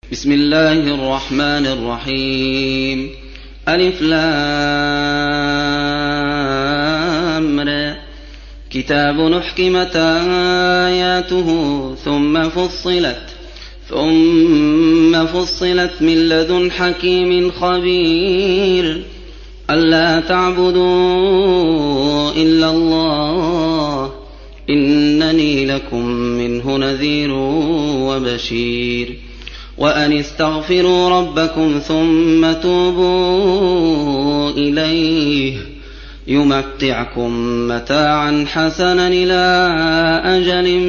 بسم الله الرحمن الرحيم. ألف لام ر. كتاب أحكمت آياته ثم فصلت من لدن حكيم خبير. ألا تعبدوا إلا الله إنني لكم منه نذير وبشير. وأن استغفروا ربكم ثم توبوا إليه يمتعكم متاعا حسنا إلى أجل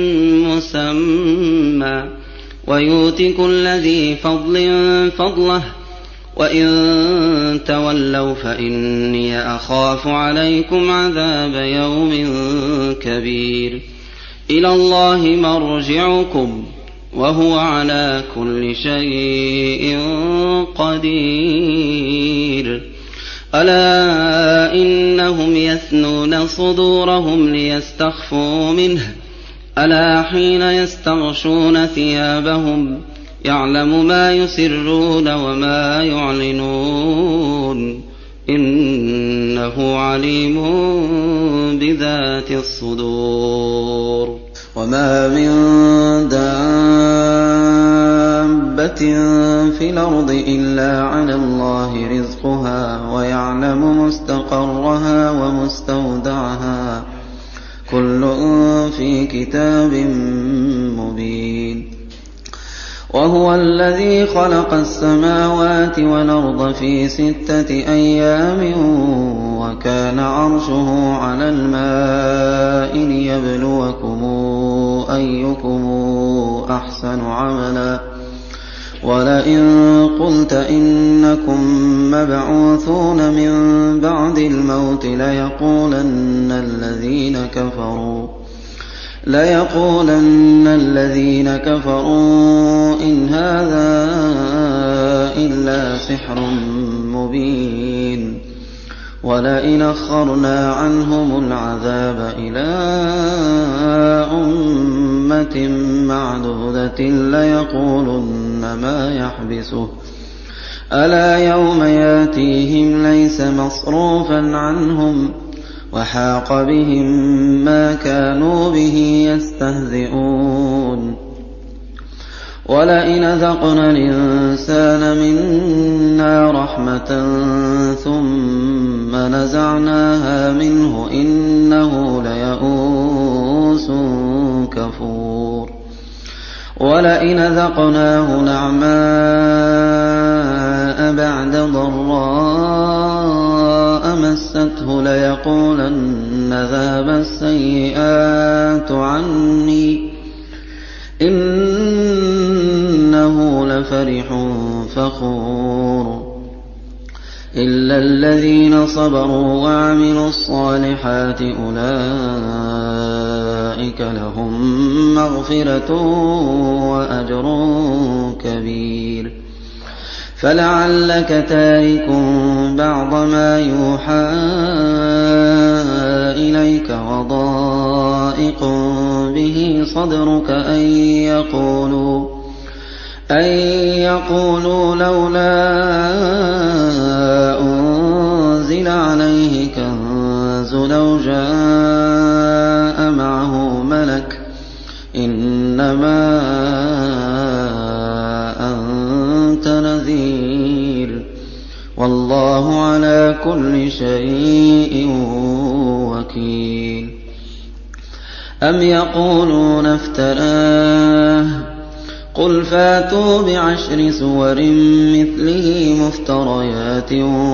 مسمى ويؤت كل ذي فضل فضله. وإن تولوا فإني أخاف عليكم عذاب يوم كبير. إلى الله مرجعكم وهو على كل شيء قدير. ألا إنهم يثنون صدورهم ليستخفوا منه ألا حين يستغشون ثيابهم يعلم ما يسرون وما يعلنون إنه عليم بذات الصدور. وما من دابة في الأرض إلا على الله رزقها ويعلم مستقرها ومستودعها كل في كتاب مبين. وهو الذي خلق السماوات والأرض في 6 أيام وكان عرشه على الماء ليبلوكم أيكم أحسن عملا. ولئن قلت إنكم مبعوثون من بعد الموت ليقولن الذين كفروا إن هذا إلا سحر مبين. ولئن أخرنا عنهم العذاب إلى أمة معدودة ليقولن ما يحبسه ألا يوم ياتيهم ليس مصروفا عنهم وحاق بهم ما كانوا به يستهزئون. ولئن ذقنا الإنسان منا رحمة ثم نزعناها منه إنه ليئوس كفور. ولئن ذقناه نعماء بعد ضراء مسته ليقولن ذهب السيئات عني إنه لفرح فخور. إلا الذين صبروا وعملوا الصالحات أولئك لهم مغفرة وأجر كبير. فلعلك تارك بعض ما يوحى إليك وضائق به صدرك أن يقولوا لولا أنزل عليه كنز لو جاء معه ملك إنما أنت نذير والله على كل شيء وكيل. أم يقولون افتراه قل فاتوا ب10 سور مثله مفتريات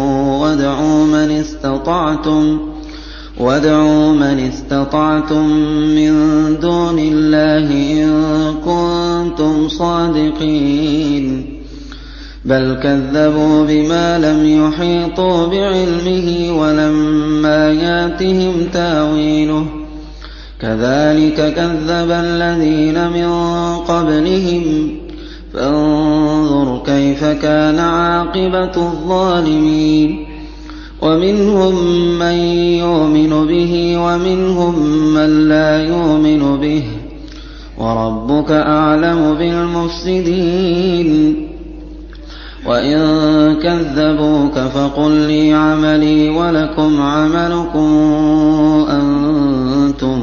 وادعوا من استطعتم من دون الله إن كنتم صادقين. بل كذبوا بما لم يحيطوا بعلمه ولما ياتهم تاويله كذلك كذب الذين من قبلهم فانظر كيف كان عاقبة الظالمين. ومنهم من يؤمن به ومنهم من لا يؤمن به وَرَبُّكَ أَعْلَمُ بِالْمُفْسِدِينَ وَإِن كَذَّبُوكَ فَقُل لِّي عَمَلِي وَلَكُمْ عَمَلُكُمْ أَنتُم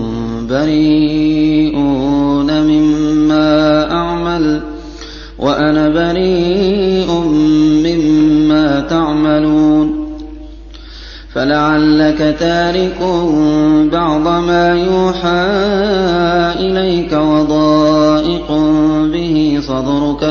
بَرِيئُونَ مِمَّا أَعْمَلُ وَأَنَا بَرِيءٌ مِّمَّا تَعْمَلُونَ فَلَعَلَّكَ تَارِكٌ بَعْضَ مَا يُوحَىٰ إِلَيْكَ وَضَائِقٌ بِهِ صَدْرُكَ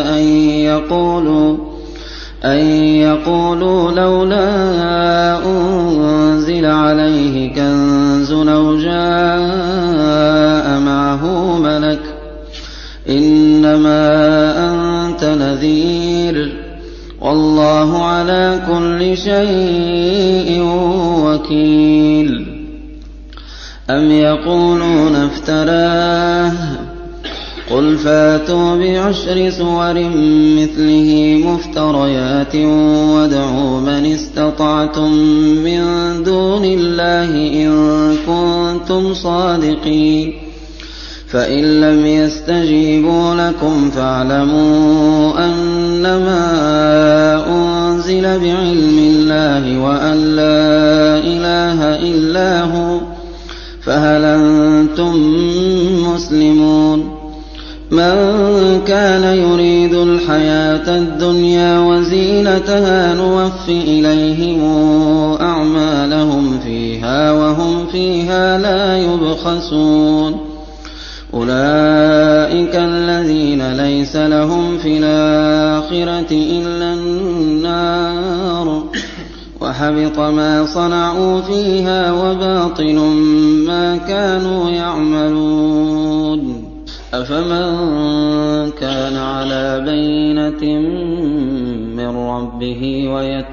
أَن يَقُولُوا لَوْلَا أُنزِلَ عَلَيْهِ كَنزٌ أَوْ جَاءَ مَعَهُ مَلَكٌ ۚ إِنَّمَا أَنتَ نَذِيرٌ وَاللَّهُ عَلَىٰ كُلِّ شَيْءٍ وَكِيلٌ أَمْ يَقُولُونَ افْتَرَاهُ ۖ قُلْ فَأْتُوا بِعَشْرِ سُوَرٍ مِّثْلِهِ مُفْتَرَيَاتٍ وَادْعُوا مَنِ اسْتَطَعْتُم مِّن دُونِ اللَّهِ إِن كُنتُمْ صَادِقِينَ فَإِن لَّمْ يَسْتَجِيبُوا لَكُمْ فَاعْلَمُوا أَنَّمَا أُنزِلَ بِعِلْمِ اللَّهِ وَأَن لَّا إِلَٰهَ إِلَّا هُوَ فَهَلْ أَنتُم مُّسْلِمُونَ مَن كَانَ يُرِيدُ الْحَيَاةَ الدُّنْيَا وَزِينَتَهَا نُوَفِّ إِلَيْهِمْ أَعْمَالَهُمْ فِيهَا وَهُمْ فِيهَا لَا يُبْخَسُونَ أُولَٰئِكَ الَّذِينَ لَيْسَ لَهُمْ فِي الْآخِرَةِ إِلَّا النَّارُ وَحَبِطَ مَا صَنَعُوا فِيهَا وَبَاطِلٌ مَّا كَانُوا يَعْمَلُونَ أَفَمَن كَانَ عَلَىٰ بَيِّنَةٍ مِّن رَّبِّهِ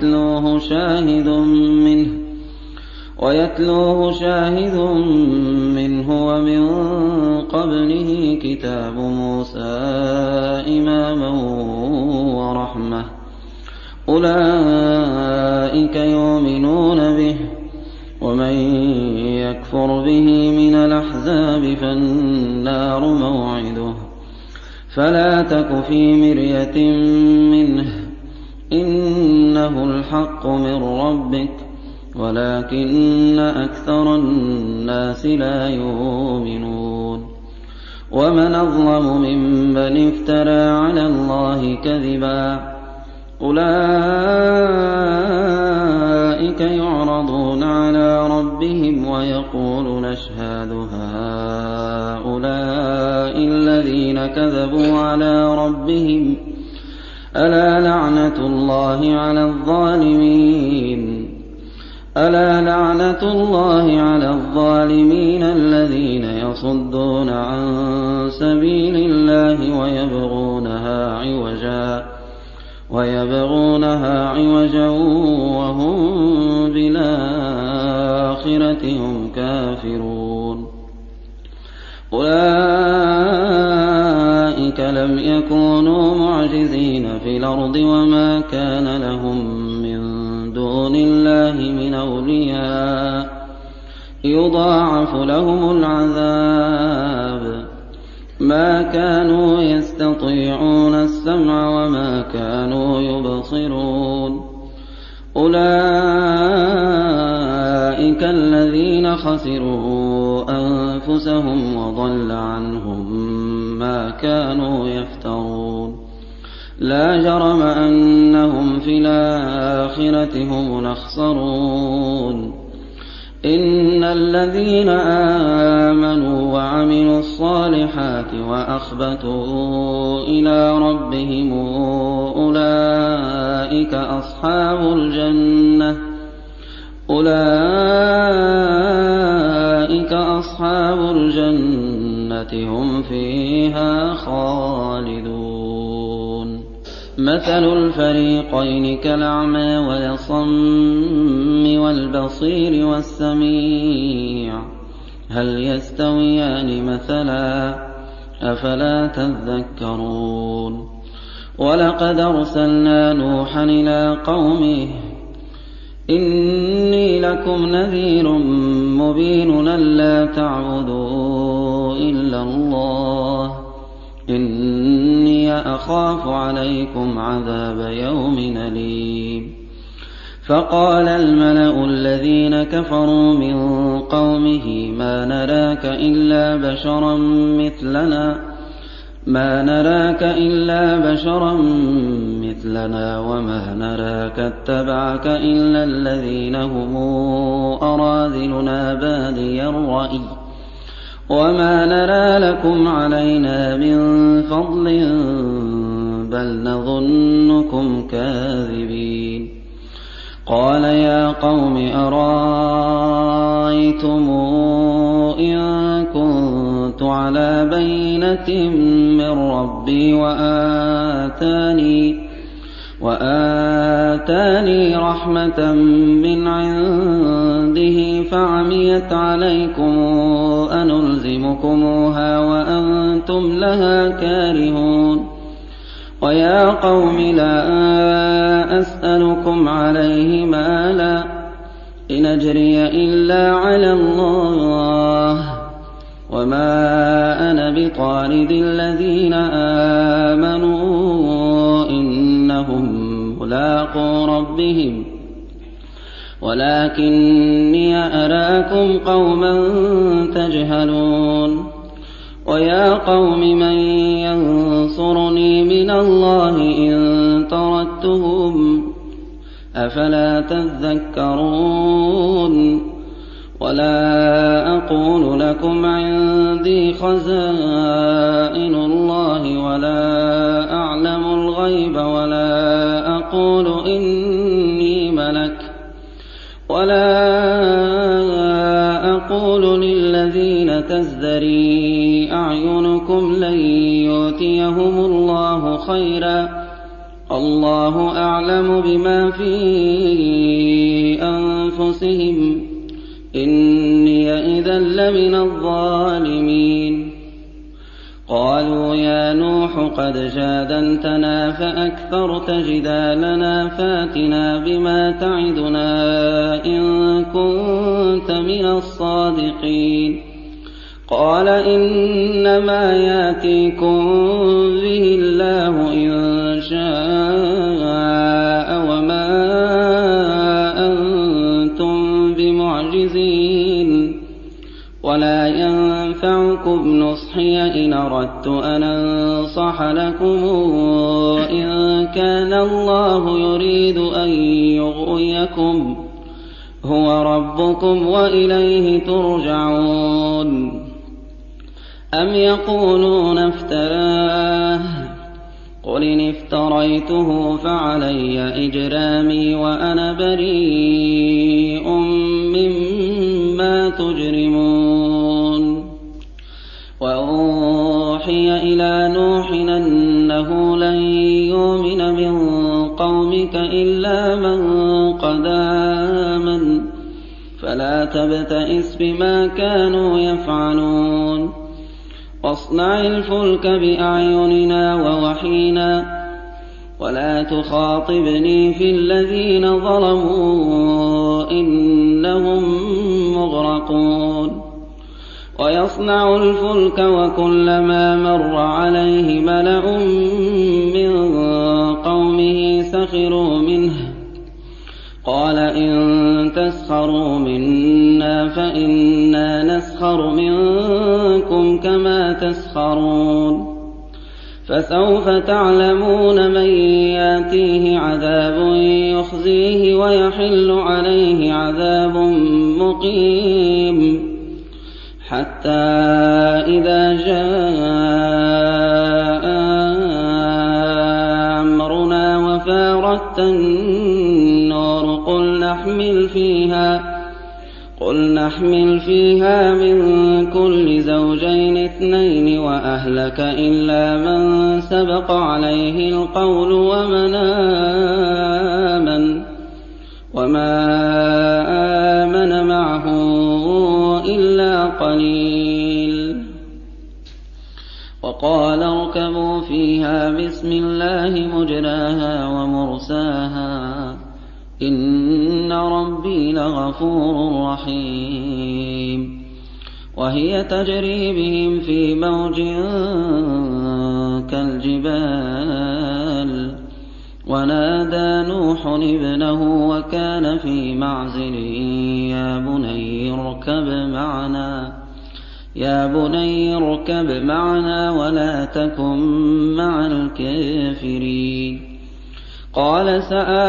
وَيَتْلُوهُ شَاهِدٌ مِّنْهُ وَمِن قَبْلِهِ كِتَابُ مُوسَىٰ إِمَامًا وَرَحْمَةً ۚ أُولَٰئِكَ يُؤْمِنُونَ بِهِ ۚ وَمَن يَكْفُرْ بِهِ مِنَ الْأَحْزَابِ فَالنَّارُ مَوْعِدُهُ ۚ فَلَا تَكُ فِي مِرْيَةٍ مِّنْهُ ۚ إِنَّهُ الْحَقُّ مِن رَّبِّكَ وَلَٰكِنَّ أَكْثَرَ النَّاسِ لَا يُؤْمِنُونَ وَمَنْ أَظْلَمُ مِمَّنِ افْتَرَىٰ عَلَى اللَّهِ كَذِبًا أُولَٰئِكَ يُعْرَضُونَ عَلَىٰ رَبِّهِمْ وَيَقُولُ نَشْهَدُ هَٰؤُلَاءِ الَّذِينَ كَذَبُوا عَلَىٰ رَبِّهِمْ ۚ أَلَا لَعْنَةُ اللَّهِ عَلَى الظَّالِمِينَ الَّذِينَ يَصُدُّونَ عَن سَبِيلِ اللَّهِ وَيَبْغُونَهَا عِوَجًا وَهُم بِالْآخِرَةِ هُمْ كَافِرُونَ أُولَٰئِكَ لَمْ يَكُونُوا مُعْجِزِينَ فِي الْأَرْضِ وَمَا كَانَ لَهُم مِّن دُونِ اللَّهِ مِنْ أَوْلِيَاءَ يُضَاعَفُ لَهُمُ الْعَذَابُ مَا كَانُوا يَسْتَطِيعُونَ السَّمْعَ وَمَا كَانُوا يُبْصِرُونَ أُولَٰئِكَ الَّذِينَ خَسِرُوا أَنفُسَهُمْ وَضَلَّ عَنْهُم مَّا كَانُوا يَفْتَرُونَ لَا جَرَمَ أَنَّهُمْ فِي الْآخِرَةِ هُمُ الْأَخْسَرُونَ إِنَّ الَّذِينَ آمَنُوا وَعَمِلُوا الصَّالِحَاتِ وَأَخْبَتُوا إِلَىٰ رَبِّهِمْ أُولَٰئِكَ أَصْحَابُ الْجَنَّةِ هُمْ فِيهَا خَالِدُونَ مَثَلُ الْفَرِيقَيْنِ كَالْأَعْمَىٰ وَالْأَصَمِّ وَالْبَصِيرِ وَالسَّمِيعِ هَلْ يَسْتَوِيَانِ مَثَلًا ۚ أَفَلَا تَذَكَّرُونَ وَلَقَدْ أَرْسَلْنَا نُوحًا إِلَىٰ قَوْمِهِ إِنِّي لَكُمْ نَذِيرٌ مُّبِينٌ أَلَّا تَعْبُدُوا إِلَّا اللَّهَ إني أخاف عليكم عذاب يوم أليم فقال الملأ الذين كفروا من قومه ما نراك إلا بشرا مثلنا وما نراك اتبعك إلا الذين هم أراذلنا بادي الرأي وما نرى لكم علينا من فضل بل نظنكم كاذبين قال يا قوم أرأيتم إن كنت على بينة من ربي وآتاني رحمة من عنده فعميت عليكم أنلزمكموها وأنتم لها كارهون ويا قوم لا أسألكم عليه مالا إن أجري إلا على الله وما أنا بطارد الذين آمنوا إنهم ملاقو ربهم ولكني أراكم قوما تجهلون ويا قوم من ينصرني من الله إن طردتهم أفلا تذكرون ولا أقول لكم عندي خزائن الله ولا أعلم الغيب ولا أقول إني ملك ولا أقول للذين تزدري أعينكم لن يؤتيهم الله خيرا الله أعلم بما في أنفسهم إني إذا لمن الظالمين قالوا يا نوح قد جادلتنا فأكثرت جدالنا فاتنا بما تعدنا إن كنت من الصادقين قال إنما يأتيكم به الله إن شاء وما أنتم بمعجزين ولا ينفعكم نصحي إن أردت أن أنصح لكم إن كان الله يريد أن يغويكم هو ربكم وإليه ترجعون أم يقولون افتراه قل إن افتريته فعلي إجرامي وأنا بريء مما تجرمون وأوحي إلى نوح أنه لن يؤمن من قومك إلا من قد آمن فلا تبتئس بما كانوا يفعلون واصنع الفلك بأعيننا ووحينا ولا تخاطبني في الذين ظلموا إنهم مغرقون ويصنع الفلك وكلما مر عليه ملأ من قومه سخروا منه قال إن تسخروا منا فإنا نسخر منكم كما تسخرون فسوف تعلمون من ياتيه عذاب يخزيه ويحل عليه عذاب مقيم حتى إذا جاء أمرنا وفارت النور قل نحمل فيها من كل زوجين اثنين وأهلك إلا من سبق عليه القول وما آمن معه إلا قليل وقال اركبوا فيها بسم الله مجراها ومرساها إن ربي لغفور رحيم وهي تجري بهم في موج كالجبال ونادى نوح ابنه وكان في معزل يا بني اركب معنا ولا تكن مع الكافرين قال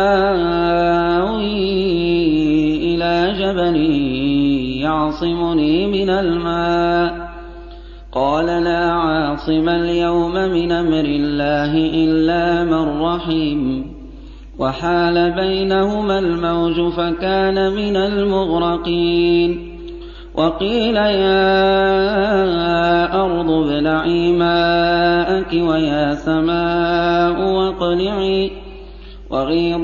سآوي إلى جبل يعصمني من الماء قال لا عاصم اليوم من أمر الله إلا من رحم وحال بينهما الموج فكان من المغرقين وقيل يا أرض ابلعي ماءك ويا سماء واقلعي وغيض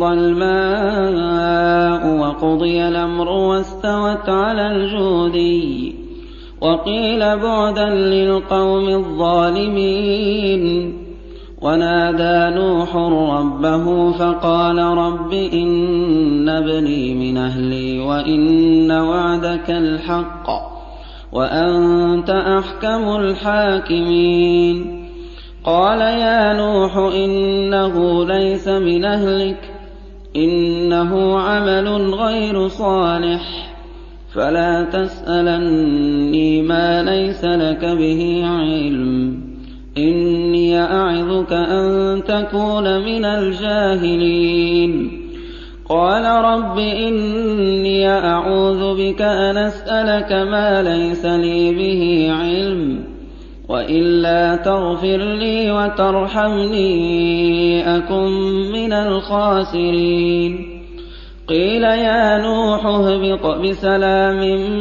الماء وقضي الأمر واستوت على الجودي وقيل بعدا للقوم الظالمين ونادى نوح ربه فقال رب إن ابني من أهلي وإن وعدك الحق وأنت أحكم الحاكمين قال يا نوح إنه ليس من أهلك إنه عمل غير صالح فلا تسألني ما ليس لك به علم إني أعظك أن تكون من الجاهلين قال رب إني أعوذ بك أن أسألك ما ليس لي به علم وإلا تغفر لي وترحمني أكن من الخاسرين قيل يا نوح اهبط بسلام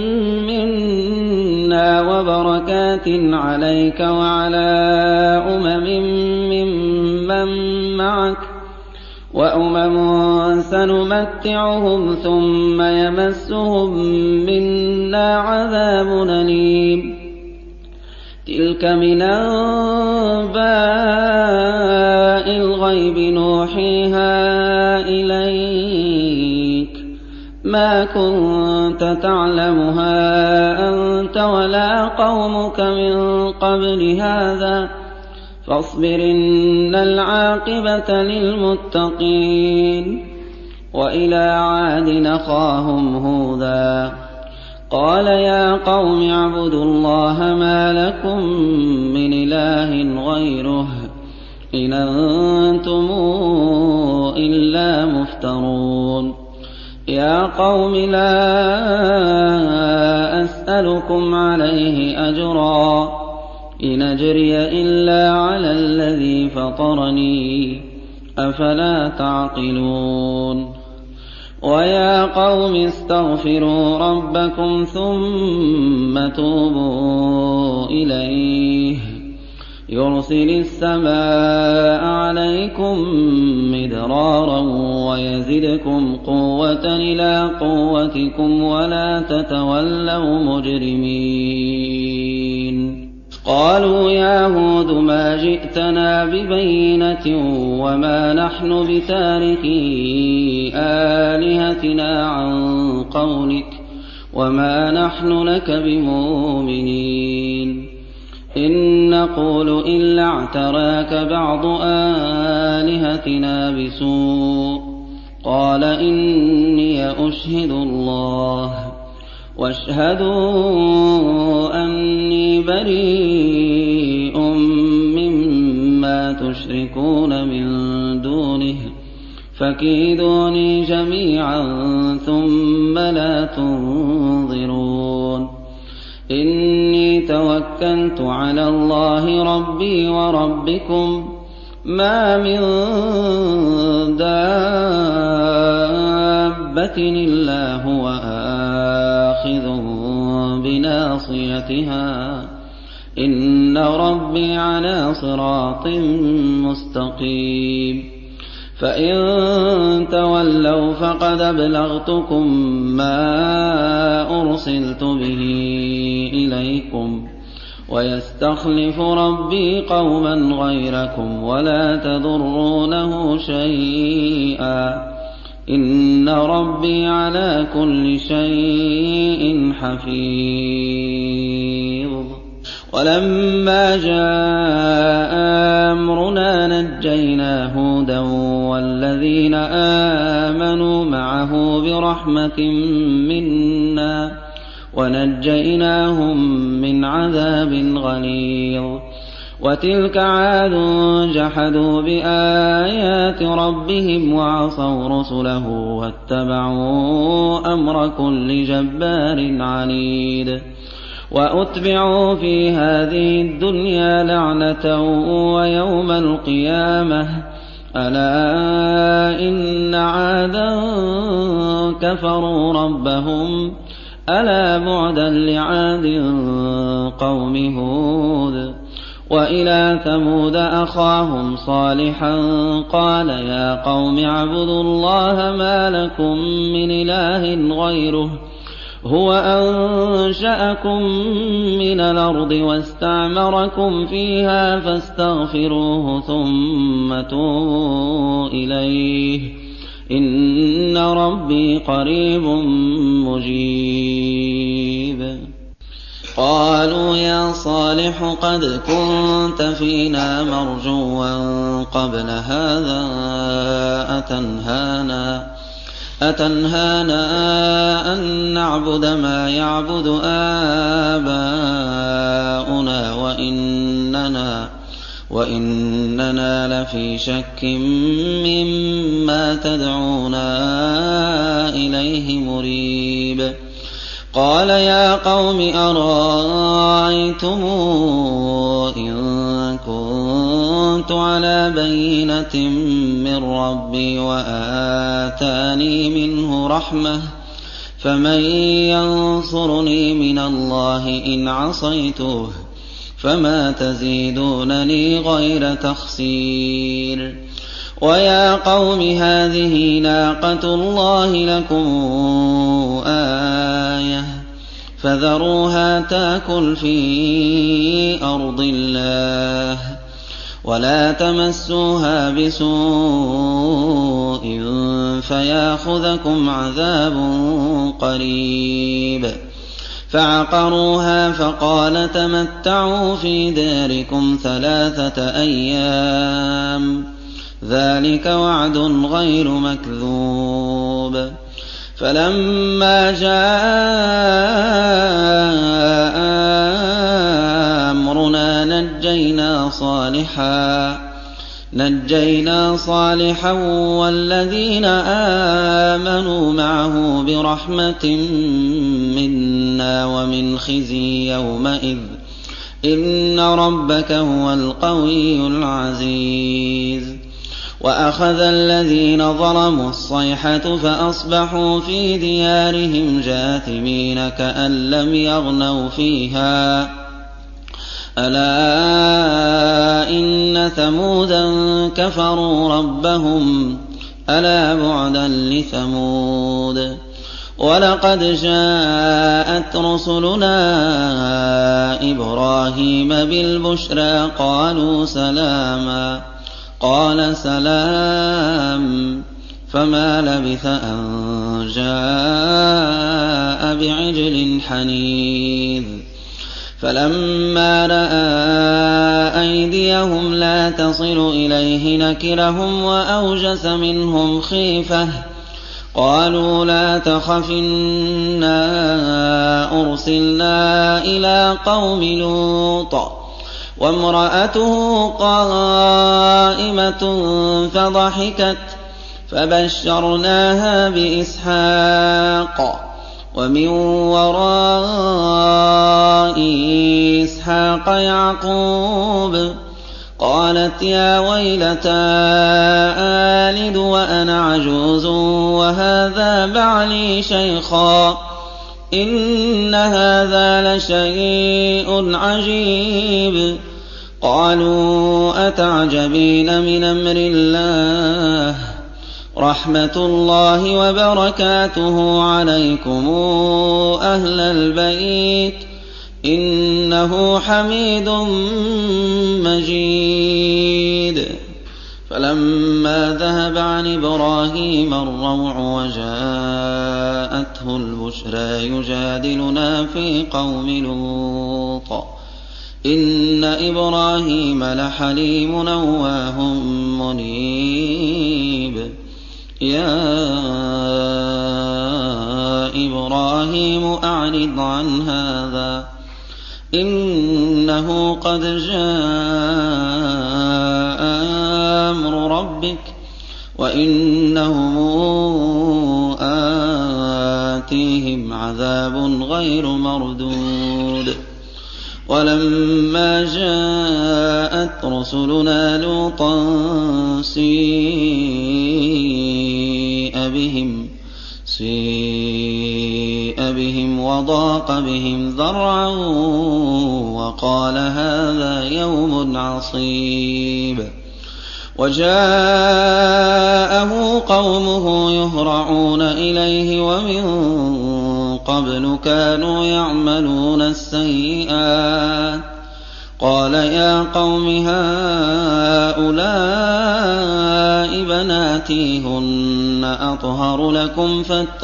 منا وبركات عليك وعلى ممن معك وأمم سنمتعهم ثم يمسهم منا عذاب أليم تلك من أنباء الغيب نوحيها إليك ما كنت تعلمها أنت ولا قومك من قبل هذا فاصبر إن العاقبة للمتقين وإلى عاد أخاهم هودا قال يا قوم اعبدوا الله ما لكم من إله غيره إن أنتم إلا مفترون يا قوم لا أسألكم عليه أجرا إن أجري إلا على الذي فطرني أفلا تعقلون ويا قوم استغفروا ربكم ثم توبوا إليه يرسل السماء عليكم مدرارا ويزدكم قوة إلى قوتكم ولا تتولوا مجرمين قالوا يا هود ما جئتنا ببينة وما نحن بتاركي آلهتنا عن قولك وما نحن لك بمؤمنين إن نقول إلا اعتراك بعض آلهتنا بسوء قال إني أشهد الله واشهدوا أني بريء مما تشركون من دونه فكيدوني جميعا ثم لا تنظرون إني توكلت على الله ربي وربكم ما من دابة إلا هو آخذ بناصيتها إن ربي على صراط مستقيم فإن تولوا فقد أبلغتكم ما أرسلت به إليكم ويستخلف ربي قوما غيركم ولا تضرونه شيئا إن ربي على كل شيء حفيظ وَلَمَّا جَاءَ أَمْرُنَا نَجَّيْنَا هُودًا وَالَّذِينَ آمَنُوا مَعَهُ بِرَحْمَةٍ مِّنَّا وَنَجَّيْنَاهُم مِّنْ عَذَابٍ غَلِيظٍ وَتِلْكَ عَادٌ جَحَدُوا بِآيَاتِ رَبِّهِمْ وَعَصَوْا رُسُلَهُ وَاتَّبَعُوا أَمْرَ كُلِّ جَبَّارٍ عَنِيدٍ وَأُتْبِعُوا فِي هَٰذِهِ الدُّنْيَا لَعْنَةً وَيَوْمَ الْقِيَامَةِ أَلَا إِنَّ عَادًا كَفَرُوا رَبَّهُمْ أَلَا بُعْدًا لِّعَادٍ قَوْمِ هُودٍ وَإِلَىٰ ثَمُودَ أَخَاهُمْ صَالِحًا قَالَ يَا قَوْمِ اعْبُدُوا اللَّهَ مَا لَكُم مِّنْ إِلَٰهٍ غَيْرُهُ هُوَ أَنشَأَكُم مِّنَ الْأَرْضِ وَاسْتَعْمَرَكُمْ فِيهَا فَاسْتَغْفِرُوهُ ثُمَّ تُوبُوا إِلَيْهِ إِنَّ رَبِّي قَرِيبٌ مُّجِيبٌ قَالُوا يَا صَالِحُ قَدْ كُنتَ فِينَا مَرْجُوًّا قَبْلَ هَٰذَا أَتَنْهَانَا أَن نَّعْبُدَ مَا يَعْبُدُ آبَاؤُنَا وَإِنَّنَا لَفِي شَكٍّ مِّمَّا تَدْعُونَا إِلَيْهِ مُرِيبٍ قَالَ يَا قَوْمِ أَرَأَيْتُمْ إِن كُنتُ عَلَىٰ بَيِّنَةٍ مِّن رَّبِّي وَآتَانِي مِنْهُ رَحْمَةً فَمَن يَنصُرُنِي مِنَ اللَّهِ إِنْ عَصَيْتُهُ فَمَا تَزِيدُونَنِي غَيْرَ تَخْسِيرٍ وَيَا قَوْمِ هَٰذِهِ نَاقَةُ اللَّهِ لَكُمْ آيَةً فَذَرُوهَا تَأْكُلْ فِي أَرْضِ اللَّهِ وَلَا تَمَسُّوهَا بِسُوءٍ فَيَأْخُذَكُمْ عَذَابٌ قَرِيبٌ فَعَقَرُوهَا فَقَالَ تَمَتَّعُوا فِي دَارِكُمْ 3 أيام ذَلِكَ وَعْدٌ غَيْرُ مَكْذُوبٍ فَلَمَّا جَاءَ أَمْرُنَا نَجَّيْنَا صَالِحًا وَالَّذِينَ آمَنُوا مَعَهُ بِرَحْمَةٍ مِّنَّا وَمِنْ خِزْيِ يَوْمَئِذٍ إِنَّ رَبَّكَ هُوَ الْقَوِيُّ الْعَزِيزُ وَأَخَذَ الَّذِينَ ظَلَمُوا الصَّيْحَةُ فَأَصْبَحُوا فِي دِيَارِهِمْ جَاثِمِينَ كَأَن لَّمْ يَغْنَوْا فِيهَا أَلَا إِنَّ ثَمُودًا كَفَرُوا رَبَّهُمْ أَلَا بُعْدًا لِّثَمُودَ وَلَقَدْ جَاءَتْ رُسُلُنَا إِبْرَاهِيمَ بِالْبُشْرَىٰ قَالُوا سَلَامًا قَالَ سَلَامٌ فَمَا لَبِثَ أَن جَاءَ بِعِجْلٍ حَنِيذٍ فَلَمَّا رَأَىٰ أَيْدِيَهُمْ لَا تَصِلُ إِلَيْهِ نَكِرَهُمْ وَأَوْجَسَ مِنْهُمْ خِيفَةً قَالُوا لَا تَخَفْ إِنَّا أُرْسِلْنَا إِلَىٰ قَوْمِ لُوطٍ وَامْرَأَتُهُ قَائِمَةٌ فَضَحِكَتْ فَبَشَّرْنَاهَا بِإِسْحَاقَ وَمِن وَرَاءِ إِسْحَاقَ يَعْقُوبَ قَالَتْ يَا وَيْلَتَىٰ آلِدُ وَأَنَا عَجُوزٌ وَهَٰذَا بَعْلِي شَيْخًا إِنَّ هَٰذَا لَشَيْءٌ عَجِيبٌ قَالُوا أَتَعْجَبِينَ مِنْ أَمْرِ اللَّهِ رَحْمَةُ اللَّهِ وَبَرَكَاتُهُ عَلَيْكُمْ أَهْلَ الْبَيْتِ إِنَّهُ حَمِيدٌ مَّجِيدٌ فَلَمَّا ذَهَبَ عَنْ إِبْرَاهِيمَ الرَّوْعُ وَجَاءَتْهُ الْبُشْرَىٰ يُجَادِلُنَا فِي قَوْمِ لُوطٍ إن إبراهيم لحليم أواه منيب يا إبراهيم أعرض عن هذا إنه قد جاء أمر ربك وإنهم آتيهم عذاب غير مردود ولما جاءت رسلنا لوطا سيء بهم وضاق بهم ذرعا وقال هذا يوم عصيب وجاءه قومه يهرعون إليه ومن قبل كانوا يعملون السيئات قال يا قوم هؤلاء بناتي هن أطهر لكم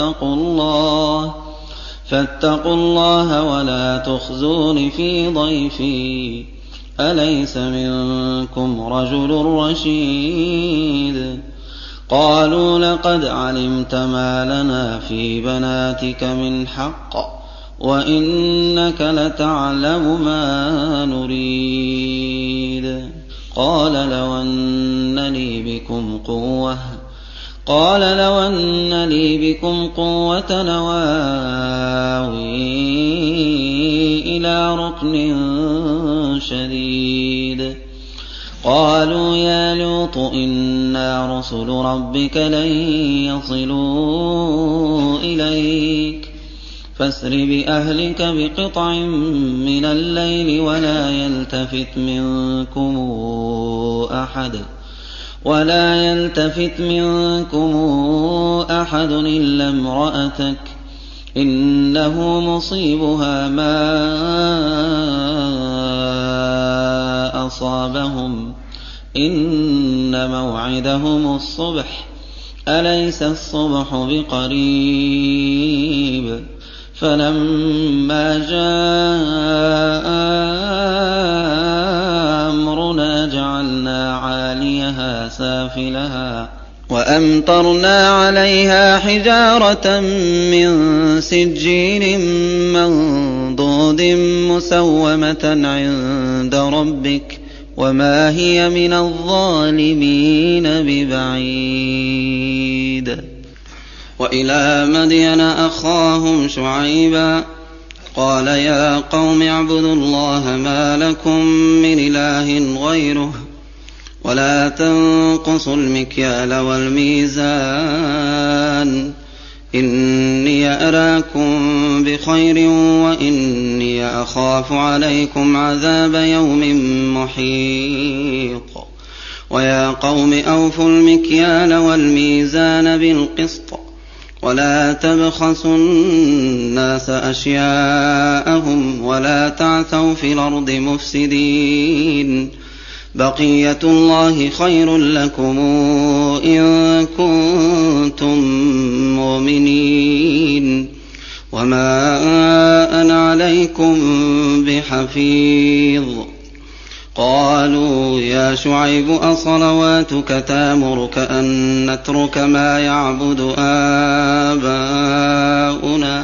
فاتقوا الله ولا تخزون في ضيفي أليس منكم رجل رشيد قالوا لقد علمت ما لنا في بناتك من حق وإنك لتعلم ما نريد قال لو أن لي بكم قوة نواوي إلى ركن شديد قالوا يا لوط إنا رسل ربك لن يصلوا إليك فاسر بأهلك بقطع من الليل ولا يلتفت منكم أحد إلا امرأتك إنه مصيبها ما أصابهم إن موعدهم الصبح أليس الصبح بقريب فلما جاء أمرنا جعلنا عاليها سافلها وأمطرنا عليها حجارة من سجيل منضود مسومة عند ربك وما هي من الظالمين ببعيد وإلى مدين أخاهم شعيبا قال يا قوم اعبدوا الله ما لكم من إله غيره ولا تنقصوا المكيال والميزان إني أراكم بخير وإني أخاف عليكم عذاب يوم محيط ويا قوم أوفوا المكيال والميزان بالقسط ولا تبخسوا الناس أشياءهم ولا تعثوا في الأرض مفسدين بقية الله خير لكم إن كنتم مؤمنين وما أنا عليكم بحفيظ قالوا يا شعيب أصلواتك تأمرك أن نترك ما يعبد آباؤنا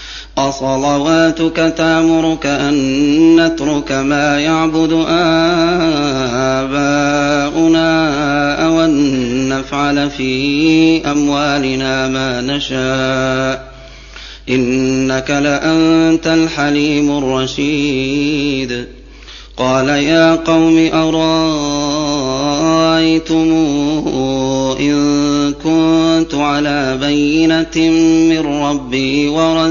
أو أن نفعل في أموالنا ما نشاء إنك لأنت الحليم الرشيد قال يا قوم أرأيتم إن كنت على بينة من ربي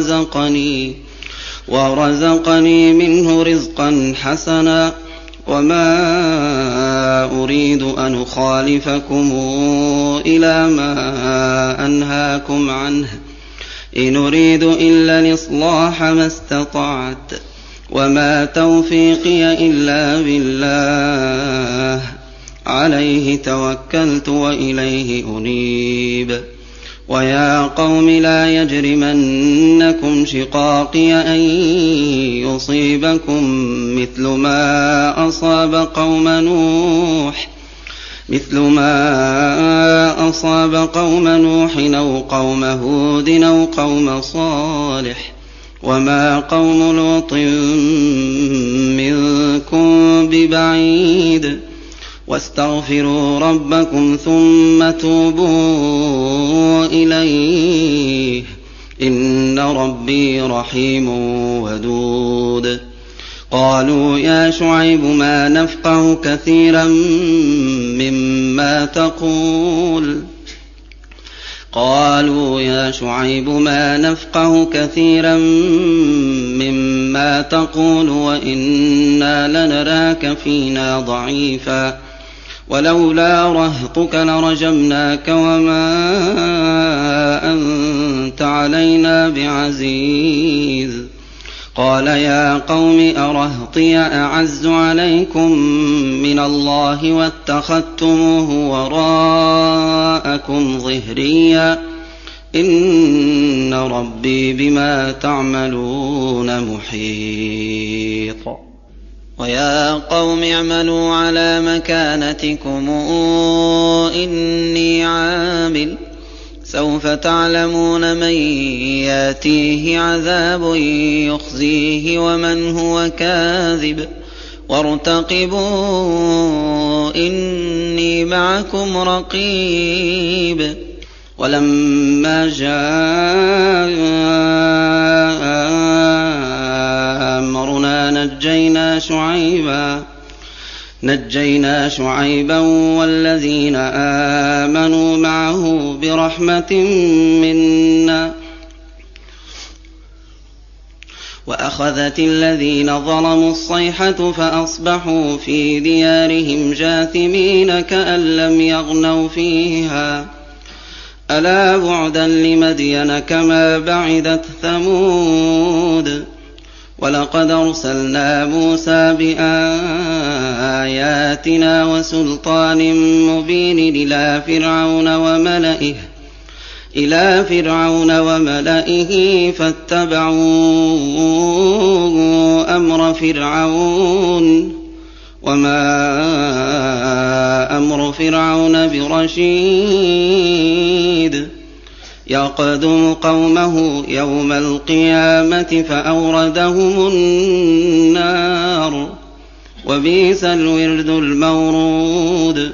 ورزقني منه رزقا حسنا وما أريد أن أخالفكم إلى ما أنهاكم عنه إن أريد إلا الإصلاح ما استطعت وما توفيقي إلا بالله عليه توكلت وإليه أنيب ويا قوم لا يجرمنكم شقاقي أن يصيبكم مثل ما أصاب قوم نوح أو قوم هود أو قوم صالح وما قوم لوط منكم ببعيد واستغفروا ربكم ثم توبوا إليه إن ربي رحيم ودود. قالوا يا شعيب ما نفقه كثيرا مما تقول وإنا لنراك فينا ضعيفا ولولا رهطك لرجمناك وما أنت علينا بعزيز. قال يا قوم أرهطي أعز عليكم من الله واتخذتموه وراءكم ظهريا إن ربي بما تعملون محيط. ويا قوم اعملوا على مكانتكم إني عامل سوف تعلمون من ياتيه عذاب يخزيه ومن هو كاذب وارتقبوا إني معكم رقيب. ولما جاء أمرنا نجينا شعيبا والذين آمنوا معه برحمة منا وأخذت الذين ظلموا الصيحة فأصبحوا في ديارهم جاثمين كأن لم يغنوا فيها ألا بعدا لمدين كما بعدت ثمود. ولقد أرسلنا موسى بآياتنا وسلطان مبين إلى فرعون وملئه فاتبعوا أمر فرعون وما أمر فرعون برشيد. يقدم قومه يوم القيامة فأوردهم النار وبئس الورد المورود.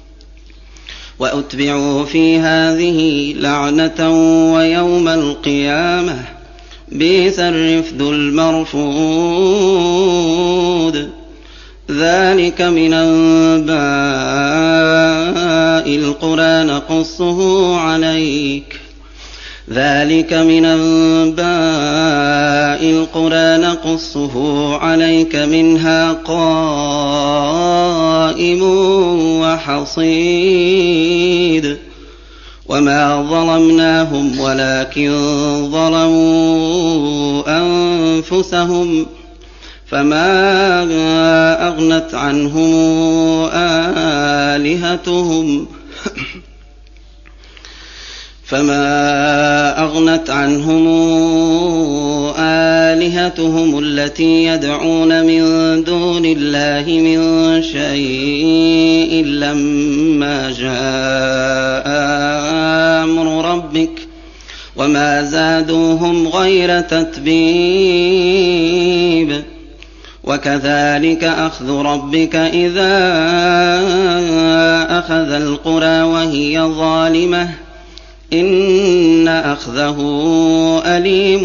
وأتبعوا في هذه لعنة ويوم القيامة بئس الرفد المرفود. ذلك من أنباء القرى نقصه عليك منها قائم وحصيد. وما ظلمناهم ولكن ظلموا أنفسهم فما أغنت عنهم آلهتهم التي يدعون من دون الله من شيء لما جاء أمر ربك وما زادوهم غير تتبيب. وكذلك أخذ ربك إذا أخذ القرى وهي ظالمة إن أخذه أليم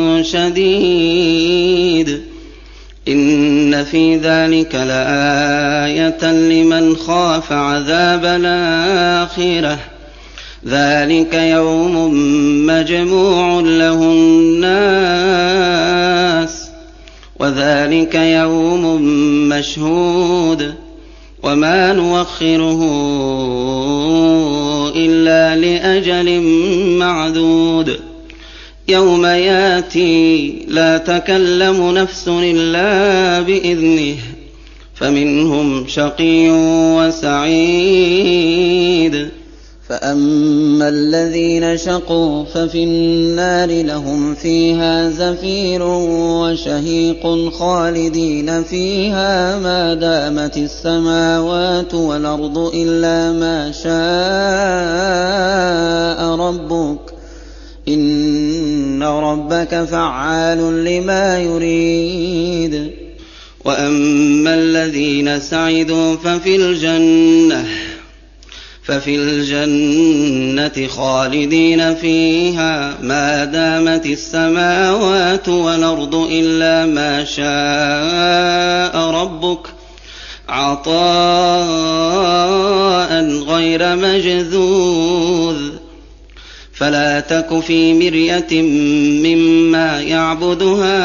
شديد. إن في ذلك لآية لمن خاف عذاب الآخرة ذلك يوم مجموع له الناس وذلك يوم مشهود وما نوخره إلا لأجل معدود. يوم ياتي لا تكلم نفس إلا بإذنه فمنهم شقي وسعيد. فأما وأما الذين شقوا ففي النار لهم فيها زفير وشهيق خالدين فيها ما دامت السماوات والأرض إلا ما شاء ربك إن ربك فعال لما يريد. وأما الذين سعدوا ففي الجنة خالدين فيها ما دامت السماوات والأرض إلا ما شاء ربك عطاء غير مجذوذ. فلا تك في مرية مما يعبد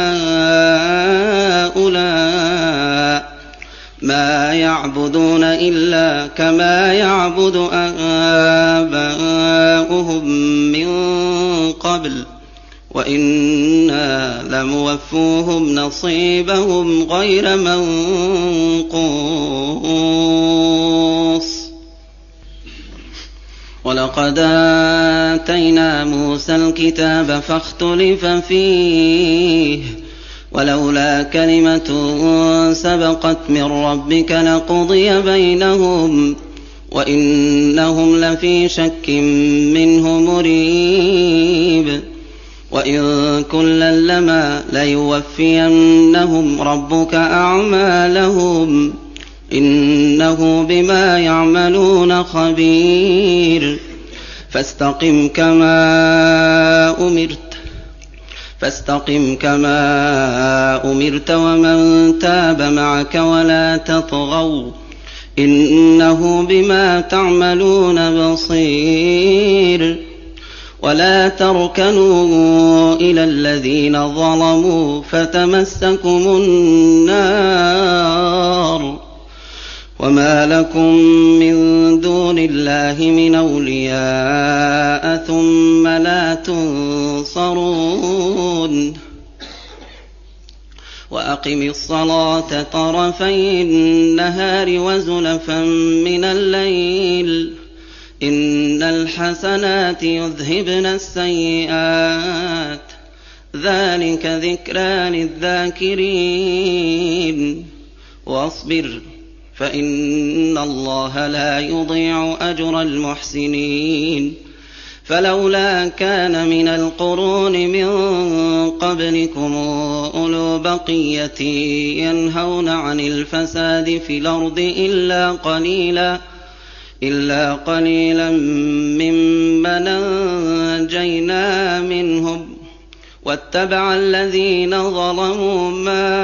هؤلاء ما يعبدون إلا كما يعبد آباؤهم من قبل وإنا لموفوهم نصيبهم غير منقوص. ولقد آتينا موسى الكتاب فاختلف فيه ولولا كلمة سبقت من ربك لقضي بينهم وإنهم لفي شك منه مريب. وإن كلا لما ليوفينهم ربك أعمالهم إنه بما يعملون خبير. فاستقم كما أمرت ومن تاب معك ولا تطغوا إنه بما تعملون بصير. ولا تركنوا إلى الذين ظلموا فتمسكم النار وما لكم من دون الله من أولياء ثم لا تنصرون. وأقم الصلاة طرفي النهار وزلفا من الليل إن الحسنات يذهبن السيئات ذلك ذكرى للذاكرين. واصبر فإن الله لا يضيع أجر المحسنين. فلولا كان من القرون من قبلكم أولو بقية ينهون عن الفساد في الأرض إلا قليلا ممن أنجينا منهم واتبع الذين ظلموا ما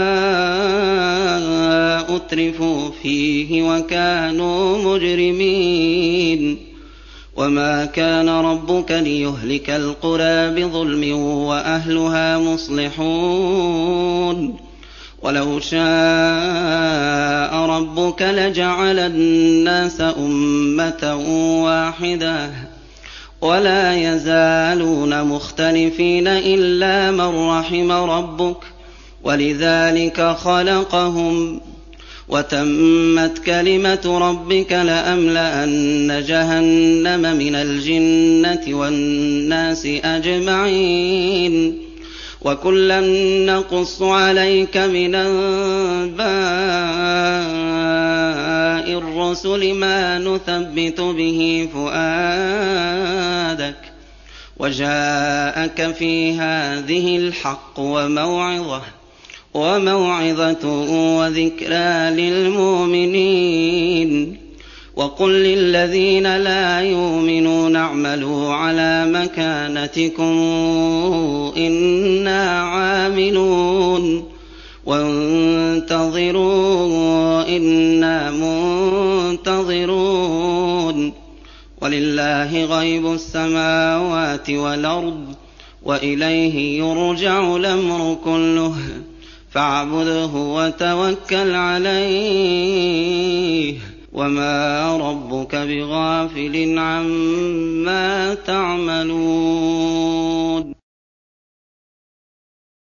أترفوا فيه وكانوا مجرمين. وما كان ربك ليهلك القرى بظلم وأهلها مصلحون. ولو شاء ربك لجعل الناس أمة واحدة ولا يزالون مختلفين إلا من رحم ربك ولذلك خلقهم وتمت كلمة ربك لأملأن جهنم من الجنة والناس أجمعين. وكلا نقص عليك من أنباء الرسل ما نثبت به فؤادك وجاءك في هذه الحق وموعظة وذكرى للمؤمنين. وقل للذين لا يؤمنون اعملوا على مكانتكم إنا عاملون وانتظروا إنا منتظرون. ولله غيب السماوات والأرض وإليه يرجع الأمر كله فاعبده وتوكل عليه وما ربك بغافل عما تعملون.